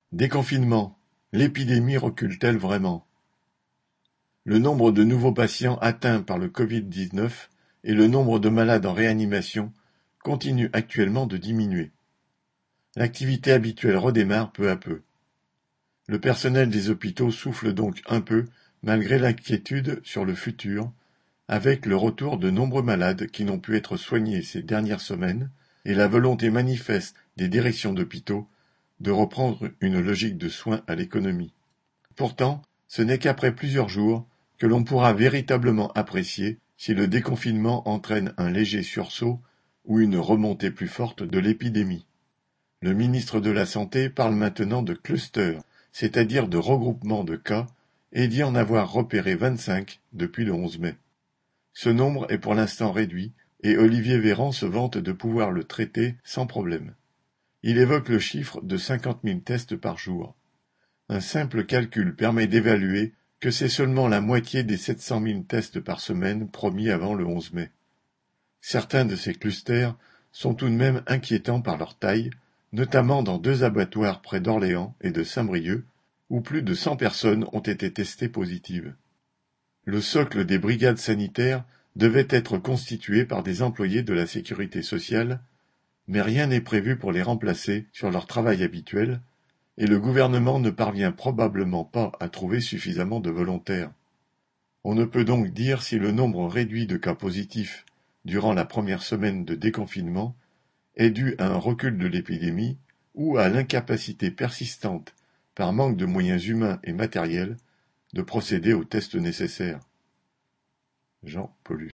Déconfinement: l'épidémie recule-t-elle vraiment? Le nombre de nouveaux patients atteints par le Covid-19 et le nombre de malades en réanimation continuent actuellement de diminuer. L'activité habituelle redémarre peu à peu. Le personnel des hôpitaux souffle donc un peu malgré l'inquiétude sur le futur, avec le retour de nombreux malades qui n'ont pu être soignés ces dernières semaines et la volonté manifeste des directions d'hôpitaux de reprendre une logique de soins à l'économie. Pourtant, ce n'est qu'après plusieurs jours que l'on pourra véritablement apprécier si le déconfinement entraîne un léger sursaut ou une remontée plus forte de l'épidémie. Le ministre de la Santé parle maintenant de clusters, c'est-à-dire de regroupement de cas, et dit en avoir repéré 25 depuis le 11 mai. Ce nombre est pour l'instant réduit et Olivier Véran se vante de pouvoir le traiter sans problème. Il évoque le chiffre de 50 000 tests par jour. Un simple calcul permet d'évaluer que c'est seulement la moitié des 700 000 tests par semaine promis avant le 11 mai. Certains de ces clusters sont tout de même inquiétants par leur taille, notamment dans 2 abattoirs près d'Orléans et de Saint-Brieuc, où plus de 100 personnes ont été testées positives. Le socle des brigades sanitaires devait être constitué par des employés de la sécurité sociale, mais rien n'est prévu pour les remplacer sur leur travail habituel, et le gouvernement ne parvient probablement pas à trouver suffisamment de volontaires. On ne peut donc dire si le nombre réduit de cas positifs durant la première semaine de déconfinement est dû à un recul de l'épidémie ou à l'incapacité persistante, par manque de moyens humains et matériels, de procéder aux tests nécessaires. Jean Paulus.